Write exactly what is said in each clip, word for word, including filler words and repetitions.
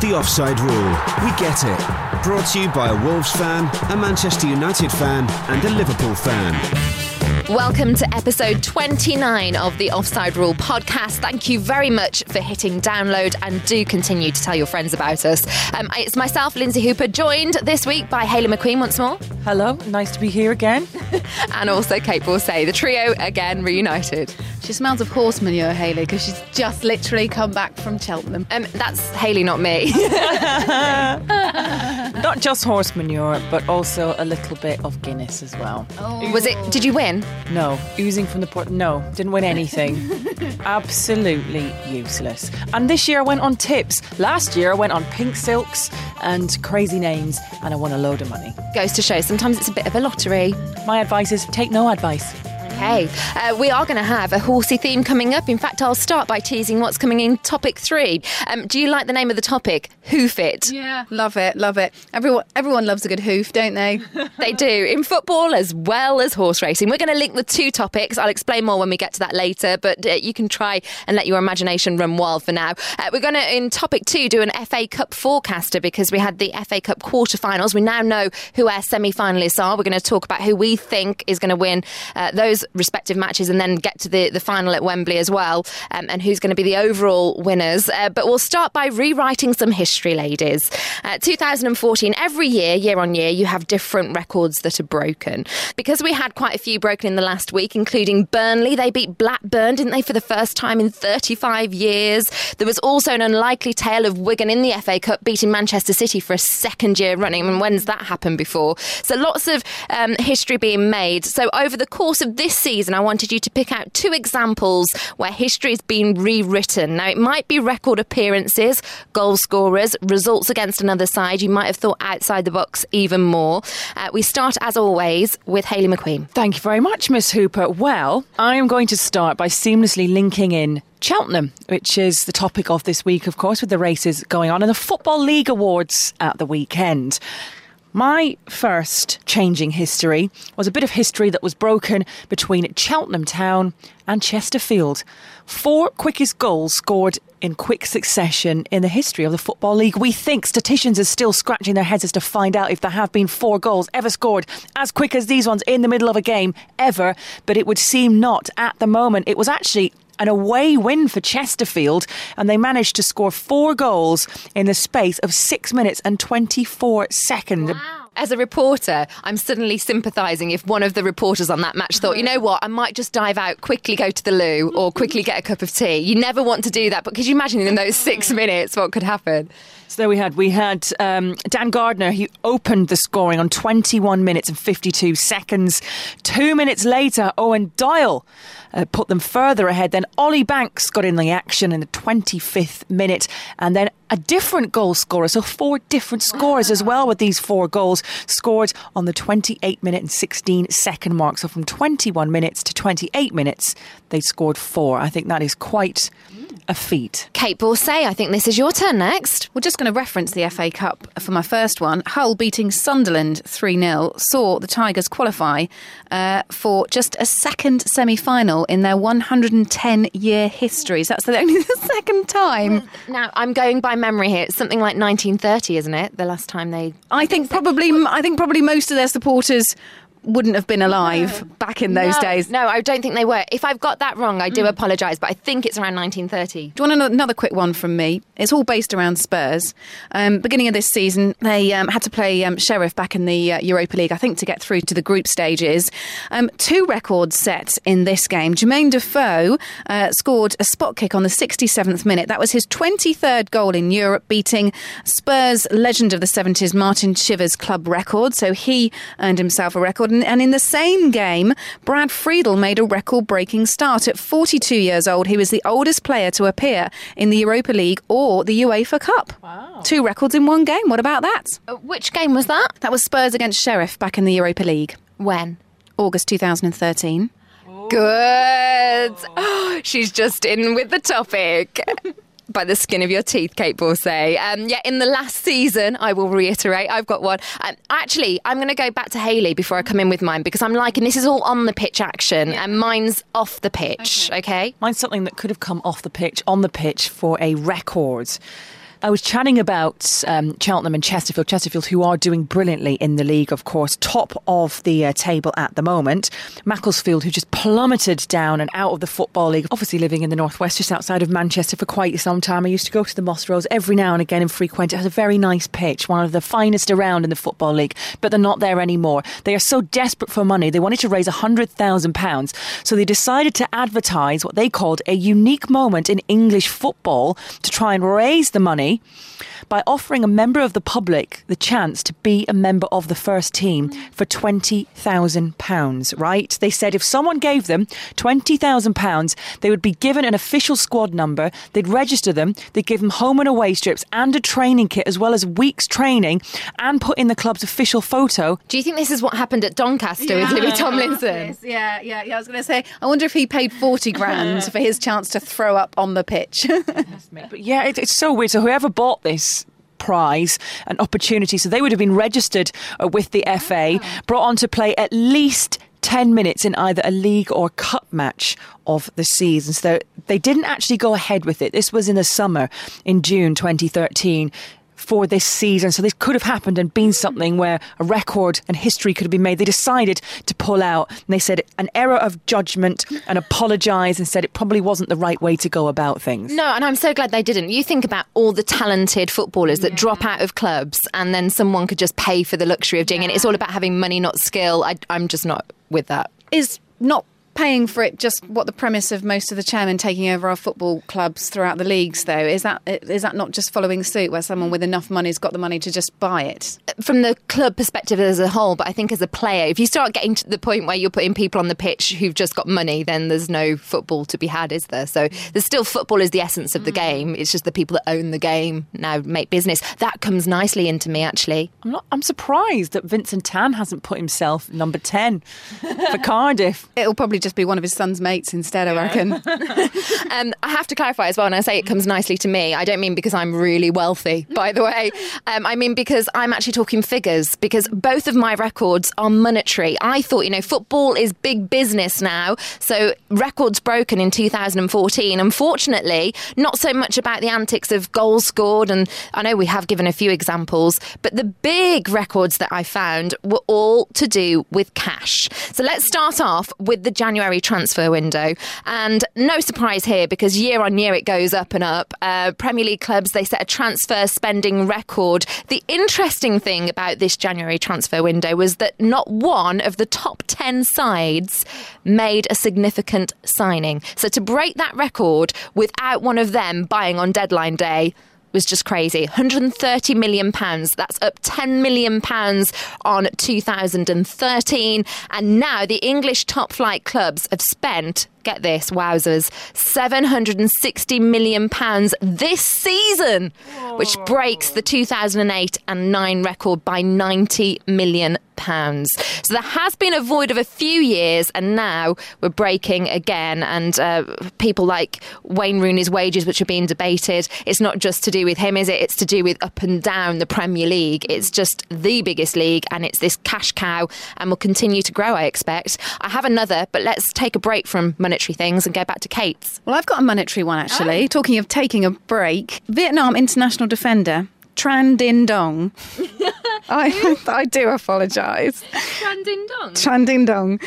The Offside Rule. We get it. Brought to you by a Wolves fan, a Manchester United fan and a Liverpool fan. Welcome to episode twenty-nine of the Offside Rule podcast. Thank you very much for hitting download and do continue to tell your friends about us. Um, it's myself, Lindsay Hooper, joined this week by Hayley McQueen once more. Hello, nice to be here again. And also Kate Borsay, the trio again reunited. She smells of horse manure, Hayley, because she's just literally come back from Cheltenham. Um, that's Hayley, not me. Not just horse manure, but also a little bit of Guinness as well. Oh. Was it? Did you win? No, oozing from the port. No, didn't win anything. Absolutely useless. And this year I went on tips. Last year I went on pink silks and crazy names, and I won a load of money. Goes to show sometimes it's a bit of a lottery. My advice is take no advice. Okay, uh, we are going to have a horsey theme coming up. In fact, I'll start by teasing what's coming in topic three. Um, do you like the name of the topic? Hoof it. Yeah, love it, love it. Everyone, everyone loves a good hoof, don't they? They do, in football as well as horse racing. We're going to link the two topics. I'll explain more when we get to that later, but uh, you can try and let your imagination run wild for now. Uh, we're going to, in topic two, do an F A Cup forecaster because we had the F A Cup quarterfinals. We now know who our semi-finalists are. We're going to talk about who we think is going to win uh, those respective matches and then get to the, the final at Wembley as well, um, and who's going to be the overall winners. Uh, but we'll start by rewriting some history, ladies. Uh, two thousand fourteen, every year, year on year, you have different records that are broken. Because we had quite a few broken in the last week, including Burnley. They beat Blackburn, didn't they, for the first time in thirty-five years. There was also an unlikely tale of Wigan in the F A Cup beating Manchester City for a second year running. I mean, when's that happened before? So lots of um, history being made. So over the course of this season, I wanted you to pick out two examples where history has been rewritten. Now, it might be record appearances, goal scorers, results against another side. You might have thought outside the box even more. Uh, we start, as always, with Hayley McQueen. Thank you very much, Miss Hooper. Well, I am going to start by seamlessly linking in Cheltenham, which is the topic of this week, of course, with the races going on and the Football League Awards at the weekend. My first changing history was a bit of history that was broken between Cheltenham Town and Chesterfield. Four quickest goals scored in quick succession in the history of the Football League. We think statisticians are still scratching their heads as to find out if there have been four goals ever scored as quick as these ones in the middle of a game ever, but it would seem not at the moment. It was actually an away win for Chesterfield, and they managed to score four goals in the space of six minutes and twenty-four seconds. Wow. As a reporter, I'm suddenly sympathising if one of the reporters on that match thought, you know what, I might just dive out, quickly go to the loo or quickly get a cup of tea. You never want to do that, but could you imagine in those six minutes what could happen? So there we had, we had um, Dan Gardner. He opened the scoring on twenty-one minutes and fifty-two seconds. Two minutes later, Owen Doyle uh, put them further ahead. Then Ollie Banks got in the action in the twenty-fifth minute. And then a different goal scorer, so four different scorers as well with these four goals, scored on the twenty-eight minute and sixteen second mark. So from twenty-one minutes to twenty-eight minutes, they scored four. I think that is quite a feat. Kate Borsay, I think this is your turn next. We're just going to reference the F A Cup for my first one. Hull beating Sunderland three nil saw the Tigers qualify uh, for just a second semi-final in their one hundred ten year history. So that's the only the second time. Now, I'm going by memory here. It's something like nineteen thirty, isn't it? The last time they... I think probably I think probably most of their supporters wouldn't have been alive no. back in those no, days. No, I don't think they were. If I've got that wrong, I do mm. apologise, but I think it's around nineteen thirty. Do you want another quick one from me? It's all based around Spurs. Um, beginning of this season, they um, had to play um, Sheriff back in the uh, Europa League, I think, to get through to the group stages. Um, two records set in this game. Jermaine Defoe uh, scored a spot kick on the sixty-seventh minute. That was his twenty-third goal in Europe, beating Spurs legend of the seventies, Martin Chivers' club record. So he earned himself a record. And in the same game, Brad Friedel made a record-breaking start. At forty-two years old, he was the oldest player to appear in the Europa League or the UEFA Cup. Wow. Two records in one game. What about that? Uh, which game was that? That was Spurs against Sheriff back in the Europa League. When? August two thousand thirteen. Oh. Good. Oh, she's just in with the topic. By the skin of your teeth, Kate Borsay. Um, yeah, in the last season, I will reiterate, I've got one. Um, actually, I'm going to go back to Hayley before I come in with mine, because I'm liking, this is all on the pitch action, yeah. and mine's off the pitch, okay. okay? Mine's something that could have come off the pitch, on the pitch, for a record. I was chatting about um, Cheltenham and Chesterfield. Chesterfield, who are doing brilliantly in the league, of course, top of the uh, table at the moment. Macclesfield, who just plummeted down and out of the Football League. Obviously living in the northwest, just outside of Manchester for quite some time. I used to go to the Moss Rose every now and again and frequent. It has a very nice pitch, one of the finest around in the Football League, but they're not there anymore. They are so desperate for money. They wanted to raise one hundred thousand pounds, so they decided to advertise what they called a unique moment in English football to try and raise the money by offering a member of the public the chance to be a member of the first team for twenty thousand pounds, right? They said if someone gave them twenty thousand pounds, they would be given an official squad number, they'd register them, they'd give them home and away strips and a training kit as well as weeks training and put in the club's official photo. Do you think this is what happened at Doncaster yeah. with Louis Tomlinson? Yeah, yeah, yeah. I was going to say, I wonder if he paid forty grand for his chance to throw up on the pitch. But yeah, it, it's so weird. So whoever bought this prize, an opportunity, so they would have been registered uh, with the F A, brought on to play at least ten minutes in either a league or cup match of the season. So they didn't actually go ahead with it. This was in the summer, in June twenty thirteen. For this season. So this could have happened and been something where a record and history could have been made. They decided to pull out and they said an error of judgment and apologised and said it probably wasn't the right way to go about things. No, and I'm so glad they didn't. You think about all the talented footballers that yeah. drop out of clubs and then someone could just pay for the luxury of doing yeah. it. It's all about having money, not skill. I, I'm just not with that. Is not paying for it just what the premise of most of the chairmen taking over our football clubs throughout the leagues, though? Is that is that not just following suit where someone with enough money has got the money to just buy it? From the club perspective as a whole, but I think as a player, if you start getting to the point where you're putting people on the pitch who've just got money, then there's no football to be had, is there? So there's still football is the essence of the mm. game. It's just the people that own the game now make business. That comes nicely into me, actually. I'm not. I'm surprised that Vincent Tan hasn't put himself number ten for Cardiff. It'll probably just be one of his son's mates instead, I reckon. um, I have to clarify as well, when I say it comes nicely to me, I don't mean because I'm really wealthy, by the way. Um, I mean because I'm actually talking figures, because both of my records are monetary. I thought, you know, football is big business now, so records broken in two thousand fourteen. Unfortunately, not so much about the antics of goals scored, and I know we have given a few examples, but the big records that I found were all to do with cash. So let's start off with the January transfer window, and no surprise here because year on year it goes up and up. Uh, Premier League clubs, they set a transfer spending record. The interesting thing about this January transfer window was that not one of the top ten sides made a significant signing. So to break that record without one of them buying on deadline day was just crazy. one hundred thirty million pounds. That's up ten million pounds on two thousand thirteen. And now the English top flight clubs have spent, get this, wowzers, seven hundred sixty million pounds this season, Whoa. which breaks the two thousand eight and nine record by ninety million pounds. So there has been a void of a few years, and now we're breaking again. And uh, people like Wayne Rooney's wages, which are being debated, it's not just to do with him, is it? It's to do with up and down the Premier League. It's just the biggest league, and it's this cash cow, and will continue to grow, I expect. I have another, but let's take a break from monetary things and go back to Kate's. Well, I've got a monetary one, actually. Oh. Talking of taking a break, Vietnam international defender Tran Dinh Dong. I I do apologise. Tran Dinh Dong? Tran Dinh Dong.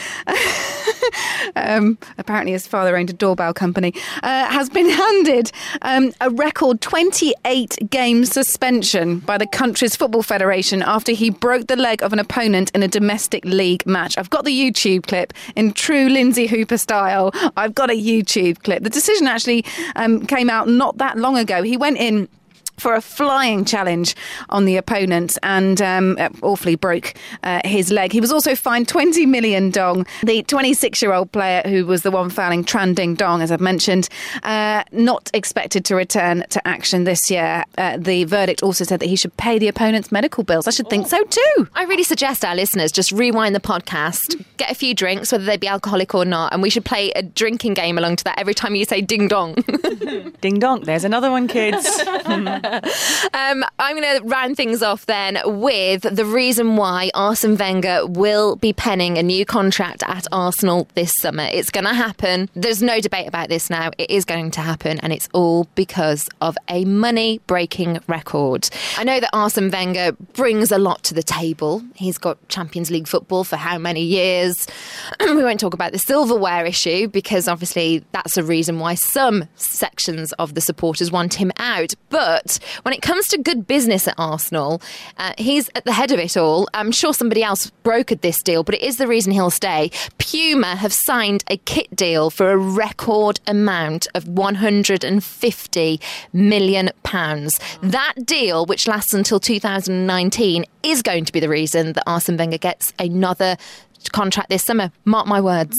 um, apparently his father owned a doorbell company. Uh, has been handed um, a record twenty-eight game suspension by the country's football federation after he broke the leg of an opponent in a domestic league match. I've got the YouTube clip in true Lindsay Hooper style. I've got a YouTube clip. The decision actually um, came out not that long ago. He went in for a flying challenge on the opponent and um, awfully broke uh, his leg. He was also fined twenty million dong. The twenty-six-year-old player who was the one fouling, Tran Dinh Dong, as I've mentioned, uh, not expected to return to action this year. Uh, the verdict also said that he should pay the opponent's medical bills. I should think so too. I really suggest our listeners just rewind the podcast, get a few drinks, whether they be alcoholic or not, and we should play a drinking game along to that every time you say ding dong. Ding dong, there's another one, kids. um, I'm going to round things off then with the reason why Arsene Wenger will be penning a new contract at Arsenal this summer. It's going to happen. There's no debate about this now. It is going to happen, and it's all because of a money-breaking record. I know that Arsene Wenger brings a lot to the table. He's got Champions League football for how many years? We won't talk about the silverware issue because obviously that's a reason why some sections of the supporters want him out. But when it comes to good business at Arsenal, uh, he's at the head of it all. I'm sure somebody else brokered this deal, but it is the reason he'll stay. Puma have signed a kit deal for a record amount of one hundred fifty million pounds. That deal, which lasts until two thousand nineteen, is going to be the reason that Arsene Wenger gets another contract this summer. Mark my words.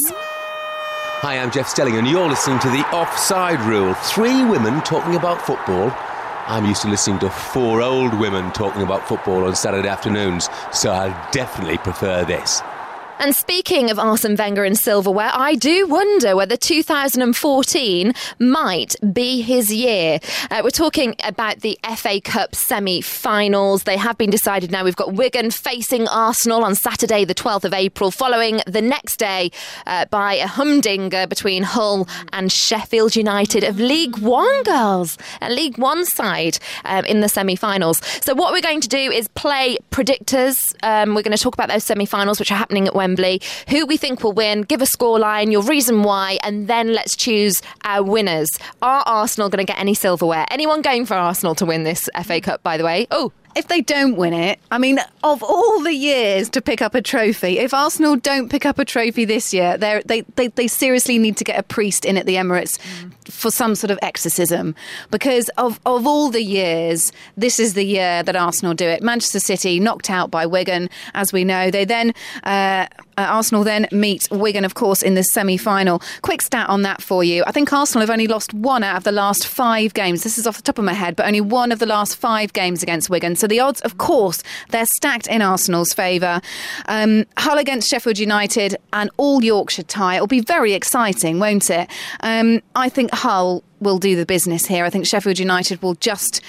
Hi, I'm Jeff Stelling, and you're listening to The Offside Rule. Three women talking about football. I'm used to listening to four old women talking about football on Saturday afternoons, so I definitely prefer this. And speaking of Arsene Wenger and silverware, I do wonder whether two thousand fourteen might be his year. Uh, we're talking about the F A Cup semi-finals. They have been decided now. We've got Wigan facing Arsenal on Saturday, the twelfth of April, following the next day uh, by a humdinger between Hull and Sheffield United of League One girls, a League One side um, in the semi-finals. So what we're going to do is play predictors. Um, we're going to talk about those semi-finals, which are happening at Wembley. Who we think will win, give a scoreline, your reason why, and then let's choose our winners. Are Arsenal going to get any silverware? Anyone going for Arsenal to win this F A Cup, by the way? Oh, if they don't win it, I mean, of all the years to pick up a trophy, if Arsenal don't pick up a trophy this year, they they they seriously need to get a priest in at the Emirates mm. for some sort of exorcism. Because of, of all the years, this is the year that Arsenal do it. Manchester City knocked out by Wigan, as we know. They then uh, uh, Arsenal then meet Wigan, of course, in the semi-final. Quick stat on that for you. I think Arsenal have only lost one out of the last five games. This is off the top of my head, but only one of the last five games against Wigan. So the odds, of course, they're stacked in Arsenal's favour. Um, Hull against Sheffield United, an all Yorkshire tie. It'll be very exciting, won't it? Um, I think Hull will do the business here. I think Sheffield United will just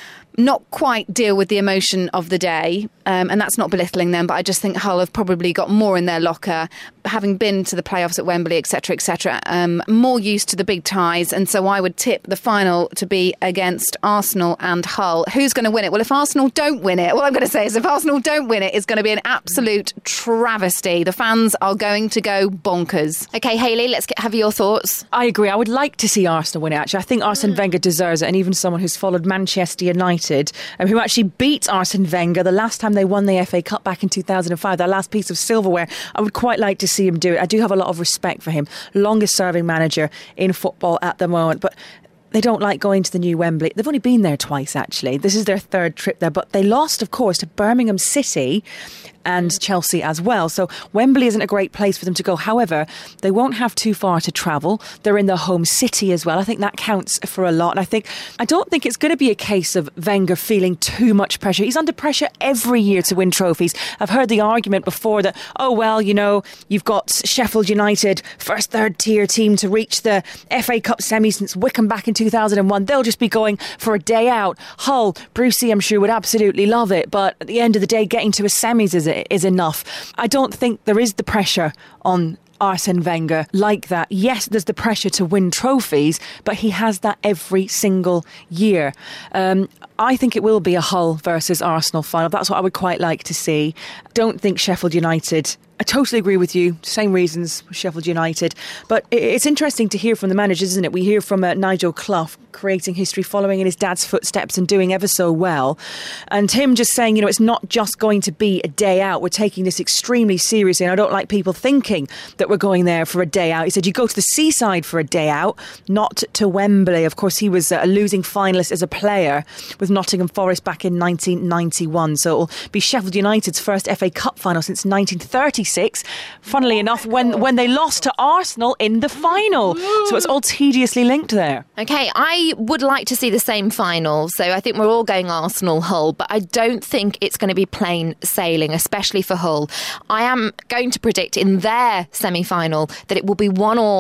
not quite deal with the emotion of the day, um, and that's not belittling them, but I just think Hull have probably got more in their locker, having been to the playoffs at Wembley, et cetera, et cetera, um, more used to the big ties, and so I would tip the final to be against Arsenal and Hull. Who's going to win it? Well, if Arsenal don't win it, what I'm going to say is if Arsenal don't win it, it's going to be an absolute travesty. The fans are going to go bonkers. Okay, Hayley, let's get, have your thoughts. I agree. I would like to see Arsenal win it, actually. I think Arsene mm. Wenger deserves it, and even someone who's followed Manchester United, Um, who actually beat Arsene Wenger the last time they won the F A Cup back in two thousand five, their last piece of silverware. I would quite like to see him do it. I do have a lot of respect for him. Longest serving manager in football at the moment, but they don't like going to the new Wembley. They've only been there twice, actually. This is their third trip there, but they lost, of course, to Birmingham City and Chelsea as well. So Wembley isn't a great place for them to go. However, they won't have too far to travel. They're in their home city as well. I think that counts for a lot. And I think I don't think it's going to be a case of Wenger feeling too much pressure. He's under pressure every year to win trophies. I've heard the argument before that, oh, well, you know, you've got Sheffield United, first third tier team to reach the F A Cup semi since Wycombe back in two thousand one. They'll just be going for a day out. Hull, Brucey, I'm sure, would absolutely love it. But at the end of the day, getting to a semis is is enough. I don't think there is the pressure on Arsene Wenger like that. Yes, there's the pressure to win trophies, but he has that every single year. Um, I think it will be a Hull versus Arsenal final. That's what I would quite like to see. Don't think Sheffield United. I totally agree with you. Same reasons with Sheffield United. But it's interesting to hear from the managers, isn't it? We hear from uh, Nigel Clough creating history, following in his dad's footsteps and doing ever so well. And him just saying, you know, it's not just going to be a day out. We're taking this extremely seriously. And I don't like people thinking that we're going there for a day out. He said, you go to the seaside for a day out, not to Wembley. Of course, he was a losing finalist as a player with Nottingham Forest back in nineteen ninety-one. So it'll be Sheffield United's first F A Cup final since nineteen thirty-six. Funnily enough, when, when they lost to Arsenal in the final. So it's all tediously linked there. Okay, I would like to see the same final. So I think we're all going Arsenal Hull, but I don't think it's going to be plain sailing, especially for Hull. I am going to predict in their semi-final that it will be one all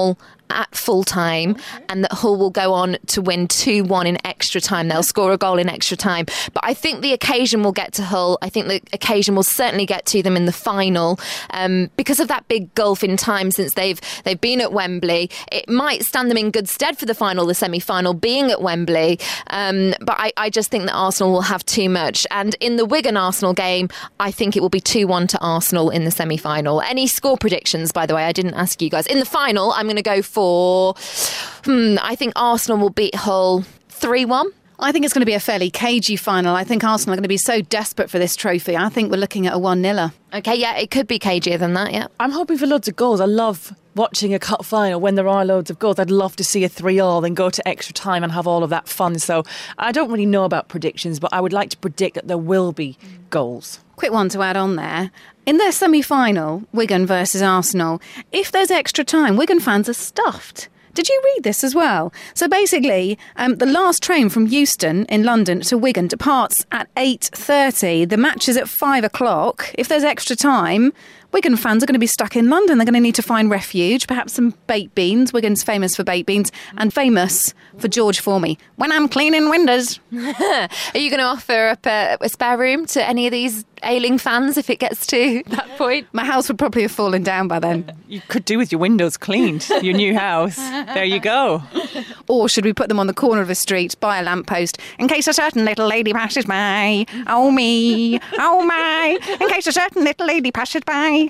at full time and that Hull will go on to win two one in extra time. They'll score a goal in extra time. But I think the occasion will get to Hull. I think the occasion will certainly get to them in the final um, because of that big gulf in time since they've they've been at Wembley. It might stand them in good stead for the final, the semi-final, being at Wembley. Um, but I, I just think that Arsenal will have too much. And in the Wigan-Arsenal game, I think it will be two one to Arsenal in the semi-final. Any score predictions, by the way? I didn't ask you guys. In the final, I'm going to go for, hmm, I think Arsenal will beat Hull three one. I think it's going to be a fairly cagey final. I think Arsenal are going to be so desperate for this trophy. I think we're looking at a one-niller. OK, yeah, it could be cagier than that, yeah. I'm hoping for loads of goals. I love watching a cup final when there are loads of goals. I'd love to see a three all, then go to extra time and have all of that fun. So I don't really know about predictions, but I would like to predict that there will be goals. Quick one to add on there. In their semi-final, Wigan versus Arsenal, if there's extra time, Wigan fans are stuffed. Did you read this as well? So basically, um, the last train from Euston in London to Wigan departs at eight thirty. The match is at five o'clock. If there's extra time, Wigan fans are going to be stuck in London. They're going to need to find refuge, perhaps some baked beans. Wigan's famous for baked beans and famous for George Formey. When I'm cleaning windows. Are you going to offer up a, a spare room to any of these ailing fans if it gets to that point? My house would probably have fallen down by then. You could do with your windows cleaned, your new house. There you go. Or should we put them on the corner of a street by a lamppost in case a certain little lady passes by? Oh me, oh my, in case a certain little lady passes by.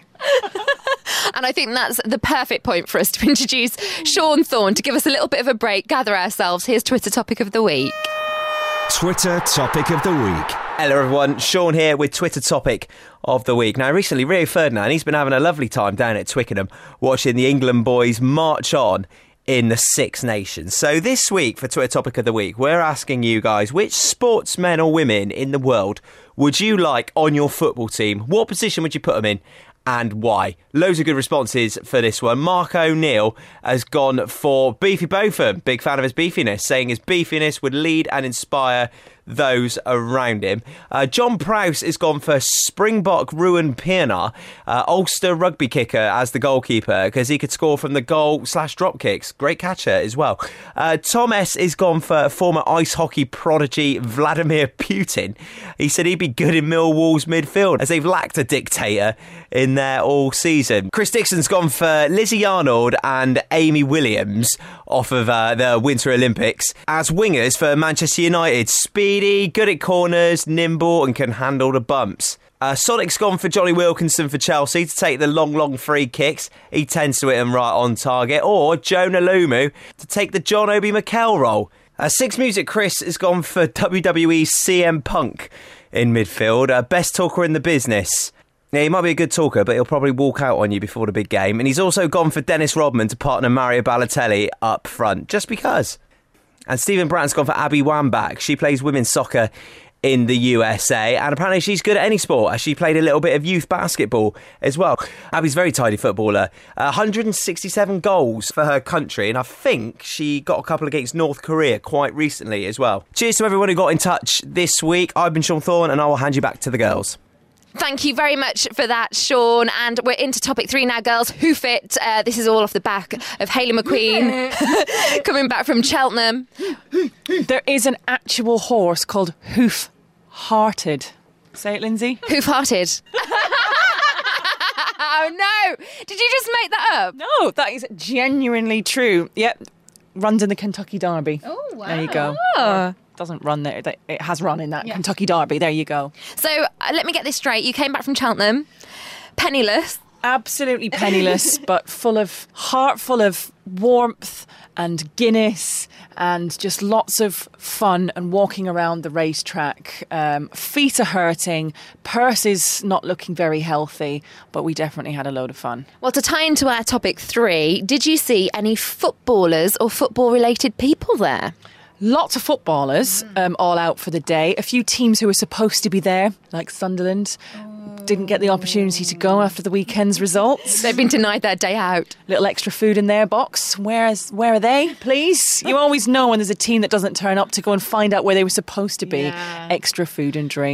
And I think that's the perfect point for us to introduce Sean Thorne to give us a little bit of a break, gather ourselves. Here's Twitter Topic of the Week. Twitter Topic of the Week. Hello everyone, Sean here with Twitter Topic of the Week. Now recently Rio Ferdinand, he's been having a lovely time down at Twickenham watching the England boys march on in the Six Nations. So this week for Twitter Topic of the Week, we're asking you guys, which sportsmen or women in the world would you like on your football team? What position would you put them in? And why? Loads of good responses for this one. Mark O'Neill has gone for Beefy Botham. Big fan of his beefiness, saying his beefiness would lead and inspire those around him. Uh, John Prowse has gone for Springbok Ruan Pienaar, uh, Ulster rugby kicker as the goalkeeper, because he could score from the goal slash drop kicks. Great catcher as well. Uh, Tom S has gone for former ice hockey prodigy Vladimir Putin. He said he'd be good in Millwall's midfield, as they've lacked a dictator in there all season. Chris Dixon's gone for Lizzie Arnold and Amy Williams off of uh, the Winter Olympics as wingers for Manchester United. Speedy, good at corners, nimble and can handle the bumps. Uh, Sonic's gone for Johnny Wilkinson for Chelsea to take the long, long free kicks. He tends to hit them right on target. Or Jonah Lumu to take the John Obi Mikel role. Uh, Six Music Chris has gone for W W E's C M Punk in midfield. Uh, best talker in the business. Yeah, he might be a good talker, but he'll probably walk out on you before the big game. And he's also gone for Dennis Rodman to partner Mario Balotelli up front, just because. And Stephen Bratton's gone for Abby Wambach. She plays women's soccer in the U S A, and apparently she's good at any sport, as she played a little bit of youth basketball as well. Abby's a very tidy footballer. Uh, one hundred sixty-seven goals for her country, and I think she got a couple against North Korea quite recently as well. Cheers to everyone who got in touch this week. I've been Sean Thorne, and I will hand you back to the girls. Thank you very much for that, Sean. And we're into topic three now, girls. Hoof it. Uh, this is all off the back of Hayley McQueen coming back from Cheltenham. There is an actual horse called Hoof-Hearted. Say it, Lindsay. Hoof-hearted. Oh, no. Did you just make that up? No, that is genuinely true. Yep. Runs in the Kentucky Derby. Oh, wow. There you go. Oh. Doesn't run there. It has run in that yeah. Kentucky Derby. There you go. So uh, let me get this straight. You came back from Cheltenham, penniless. Absolutely penniless, but full of heart, full of warmth and Guinness and just lots of fun and walking around the racetrack. Um, feet are hurting, purse is not looking very healthy, but we definitely had a load of fun. Well, to tie into our topic three, did you see any footballers or football-related people there? Lots of footballers um, all out for the day. A few teams who were supposed to be there, like Sunderland, didn't get the opportunity to go after the weekend's results. They've been denied their day out. Little extra food in their box. Where's, where are they, please? You always know when there's a team that doesn't turn up to go and find out where they were supposed to be. Yeah. Extra food and drink.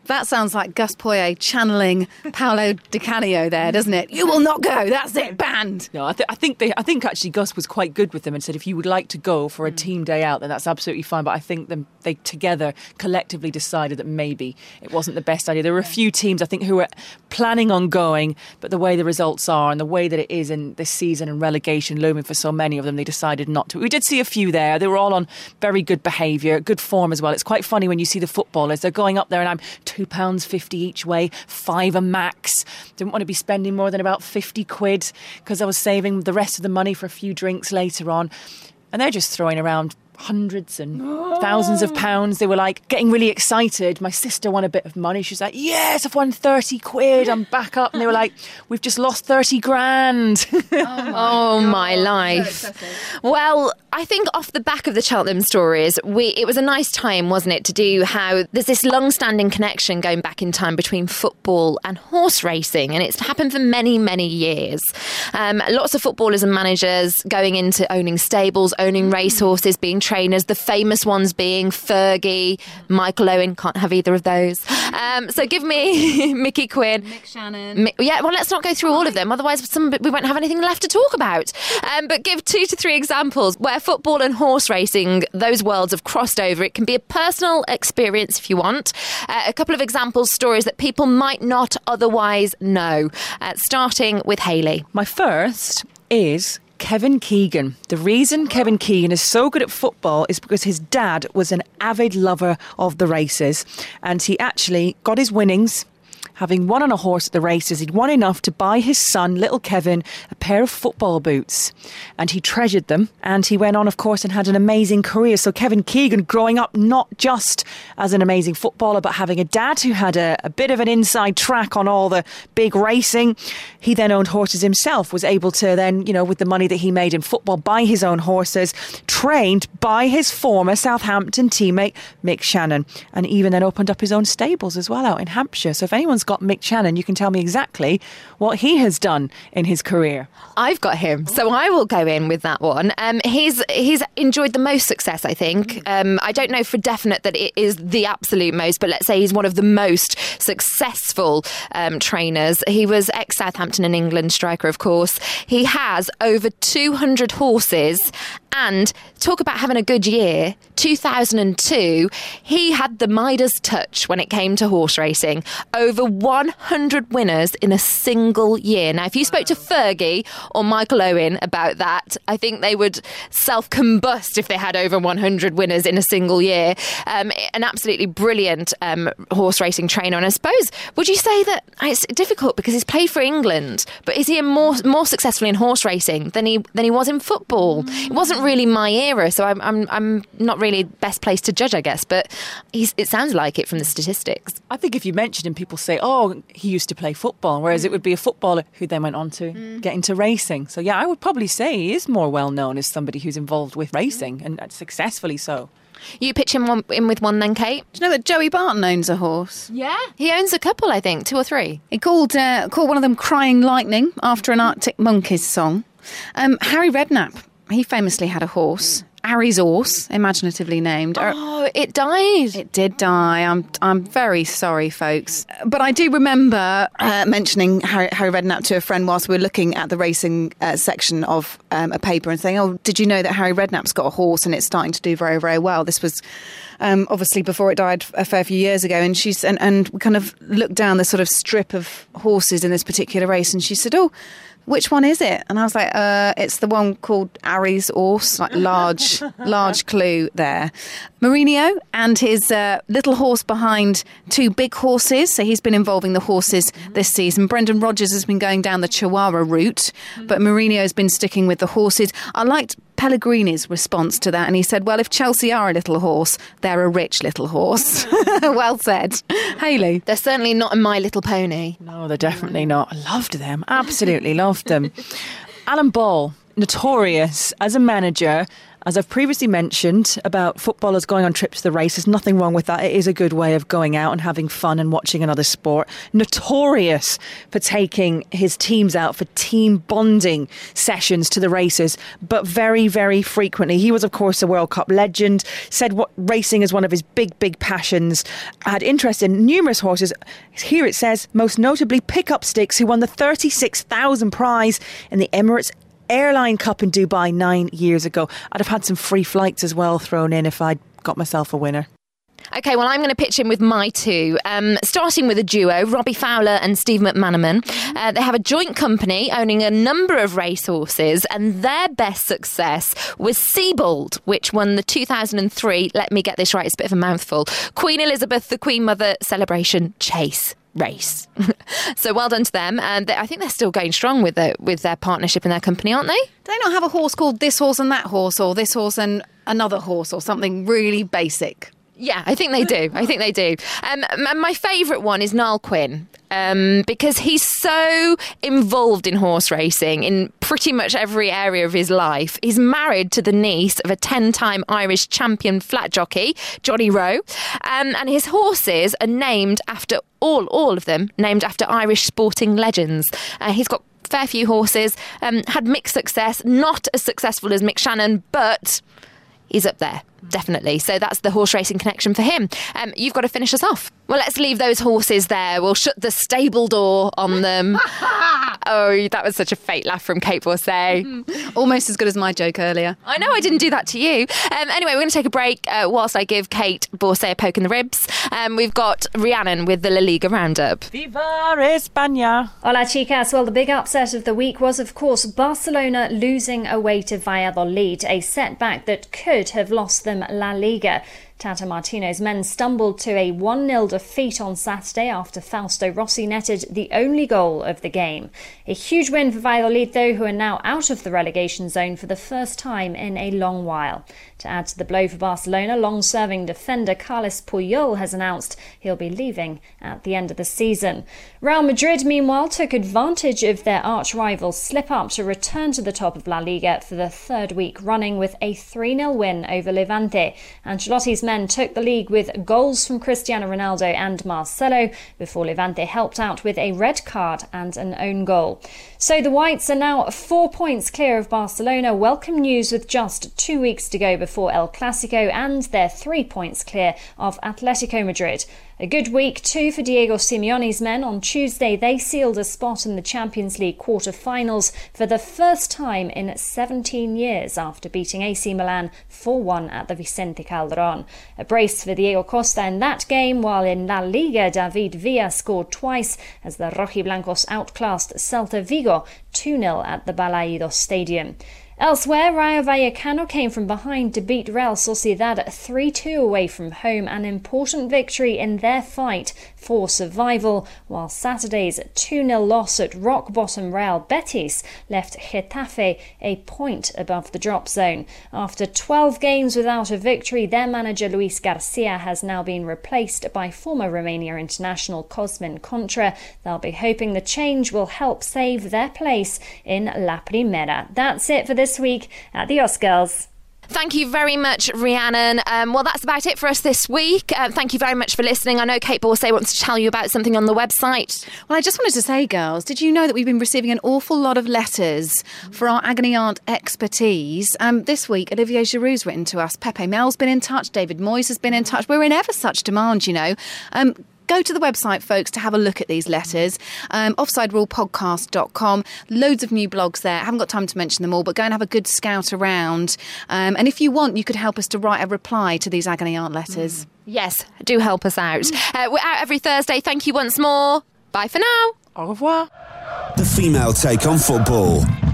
That sounds like Gus Poyet channeling Paolo Di Canio there, doesn't it? You will not go. That's it. Banned. No, I, th- I think they. I think actually Gus was quite good with them and said if you would like to go for a mm. team day out, then that's absolutely fine. But I think them they together collectively decided that maybe it wasn't the best idea. There were a few teams I think who were planning on going, but the way the results are and the way that it is in this season and relegation looming for so many of them, they decided not to. We did see a few there. They were all on very good behaviour, good form as well. It's quite funny when you see the footballers. They're going up there and I'm two pounds fifty each way, five a max. Didn't want to be spending more than about fifty quid because I was saving the rest of the money for a few drinks later on. And they're just throwing around hundreds and oh. thousands of pounds. They were like getting really excited. My sister won a bit of money. She was like, yes, I've won thirty quid. I'm back up. And they were like, we've just lost thirty grand. Oh my, oh my life. So well, I think off the back of the Cheltenham stories, we it was a nice time, wasn't it, to do how there's this long-standing connection going back in time between football and horse racing, and it's happened for many, many years. Um, lots of footballers and managers going into owning stables, owning racehorses, being trainers, the famous ones being Fergie, Michael Owen, can't have either of those. Um, so give me Mickey Quinn. Mick Shannon. Mi- yeah, well, let's not go through all of them, otherwise some, we won't have anything left to talk about. Um, but give two to three examples where football and horse racing, those worlds have crossed over. It can be a personal experience if you want. Uh, a couple of examples, stories that people might not otherwise know. Uh, starting with Hayley. My first is Kevin Keegan. The reason Kevin Keegan is so good at football is because his dad was an avid lover of the races, and he actually got his winnings having won on a horse at the races. He'd won enough to buy his son, little Kevin, a pair of football boots. And he treasured them. And he went on, of course, and had an amazing career. So Kevin Keegan, growing up not just as an amazing footballer, but having a dad who had a, a bit of an inside track on all the big racing. He then owned horses himself, was able to then, you know, with the money that he made in football, buy his own horses, trained by his former Southampton teammate, Mick Shannon. And even then opened up his own stables as well out in Hampshire. So if anyone's got Mick Shannon, you can tell me exactly what he has done in his career. I've got him, so I will go in with that one. Um, he's he's enjoyed the most success, I think. Um, I don't know for definite that it is the absolute most, but let's say he's one of the most successful um, trainers. He was ex-Southampton and England striker, of course. He has over two hundred horses. And talk about having a good year, two thousand two, he had the Midas touch when it came to horse racing. Over one hundred winners in a single year. Now, if you spoke to Fergie or Michael Owen about that, I think they would self-combust if they had over one hundred winners in a single year. Um, an absolutely brilliant um, horse racing trainer. And I suppose, would you say that it's difficult because he's played for England, but is he more more successful in horse racing than he than he was in football? It wasn't really my era, so I'm I'm I'm not really best placed to judge, I guess, but he's, it sounds like it from the statistics. I think if you mention him, people say, oh, he used to play football, whereas mm. it would be a footballer who then went on to mm. get into racing. So yeah, I would probably say he is more well known as somebody who's involved with racing, and successfully so. You pitch him one, in with one then, Kate? Do you know that Joey Barton owns a horse? Yeah. He owns a couple, I think, two or three. He called uh, called one of them Crying Lightning after an Arctic Monkeys song. Um, Harry Redknapp, he famously had a horse. Harry's horse, imaginatively named. Oh, it died. It did die. I'm I'm very sorry, folks. But I do remember uh, mentioning Harry, Harry Redknapp to a friend whilst we were looking at the racing uh, section of um, a paper and saying, oh, did you know that Harry Redknapp's got a horse and it's starting to do very, very well? This was um, obviously before it died a fair few years ago. And she's and, and we kind of looked down the sort of strip of horses in this particular race, and she said, oh, which one is it? And I was like, uh, it's the one called Harry's horse, like large, large clue there. Mourinho and his uh, little horse behind two big horses. So he's been involving the horses this season. Brendan Rodgers has been going down the Chihuahua route, but Mourinho has been sticking with the horses. I liked Pellegrini's response to that, and he said, well, if Chelsea are a little horse, they're a rich little horse. Well said. Hayley? They're certainly not a My Little Pony. No, they're definitely not. I loved them. Absolutely loved them. Alan Ball, notorious as a manager, As I've previously mentioned about footballers going on trips to the race, there's nothing wrong with that. It is a good way of going out and having fun and watching another sport. Notorious for taking his teams out for team bonding sessions to the races, but very, very frequently. He was, of course, a World Cup legend, said what racing is one of his big, big passions, had interest in numerous horses. Here it says, most notably Pickup Sticks, who won the thirty-six thousand prize in the Emirates Airline Cup in Dubai nine years ago. I'd have had some free flights as well thrown in if I'd got myself a winner. OK, well, I'm going to pitch in with my two, um, starting with a duo, Robbie Fowler and Steve McManaman. Uh, they have a joint company owning a number of racehorses, and their best success was Seabold, which won the two thousand three, let me get this right, it's a bit of a mouthful, Queen Elizabeth, the Queen Mother Celebration Chase race. So well done to them, and they, I think they're still going strong with the, with their partnership in their company, aren't they? Do they not have a horse called This Horse and That Horse, or This Horse and Another Horse, or something really basic? Yeah, I think they do. I think they do. Um, my favourite one is Niall Quinn, um, because he's so involved in horse racing in pretty much every area of his life. He's married to the niece of a ten-time Irish champion flat jockey, Johnny Rowe, um, and his horses are named after, all, all of them, named after Irish sporting legends. Uh, he's got a fair few horses, um, had mixed success, not as successful as Mick Shannon, but he's up there. Definitely. So that's the horse racing connection for him. Um, you've got to finish us off. Well, let's leave those horses there. We'll shut the stable door on them. Oh, that was such a fake laugh from Kate Borsay. Almost as good as my joke earlier. I know I didn't do that to you. Um, anyway, we're going to take a break uh, whilst I give Kate Borsay a poke in the ribs. Um, we've got Rhiannon with the La Liga Roundup. Viva España! Hola, chicas. Well, the big upset of the week was, of course, Barcelona losing away to Valladolid, a setback that could have lost them La Liga. Tata Martino's men stumbled to a one nil defeat on Saturday after Fausto Rossi netted the only goal of the game. A huge win for Valladolid, though, who are now out of the relegation zone for the first time in a long while. To add to the blow for Barcelona, long-serving defender Carles Puyol has announced he'll be leaving at the end of the season. Real Madrid, meanwhile, took advantage of their arch-rival's slip-up to return to the top of La Liga for the third week running with a three nil win over Levante. Ancelotti's men took the league with goals from Cristiano Ronaldo and Marcelo before Levante helped out with a red card and an own goal. So the Whites are now four points clear of Barcelona. Welcome news with just two weeks to go before El Clasico, and they're three points clear of Atletico Madrid. A good week too for Diego Simeone's men. On Tuesday they sealed a spot in the Champions League quarter-finals for the first time in seventeen years after beating A C Milan four one at the Vicente Calderón. A brace for Diego Costa in that game, while in La Liga David Villa scored twice as the Rojiblancos outclassed Celta Vigo two nil at the Balaidos Stadium. Elsewhere, Rayo Vallecano came from behind to beat Real Sociedad three two away from home, an important victory in their fight for survival, while Saturday's two nil loss at rock-bottom Real Betis left Getafe a point above the drop zone. After twelve games without a victory, their manager Luis Garcia has now been replaced by former Romania international Cosmin Contra. They'll be hoping the change will help save their place in La Primera. That's it for this This week. Adios, girls. Thank you very much, Rhiannon. Um, well, that's about it for us this week. Uh, thank you very much for listening. I know Kate Borsay wants to tell you about something on the website. Well, I just wanted to say, girls, did you know that we've been receiving an awful lot of letters for our agony aunt expertise? Um, this week, Olivier Giroud's written to us. Pepe Mel's been in touch. David Moyes has been in touch. We're in ever such demand, you know. Um, Go to the website, folks, to have a look at these letters. Um, offside rule podcast dot com. Loads of new blogs there. I haven't got time to mention them all, but go and have a good scout around. Um, and if you want, you could help us to write a reply to these agony aunt letters. Mm. Yes, do help us out. Uh, we're out every Thursday. Thank you once more. Bye for now. Au revoir. The female take on football.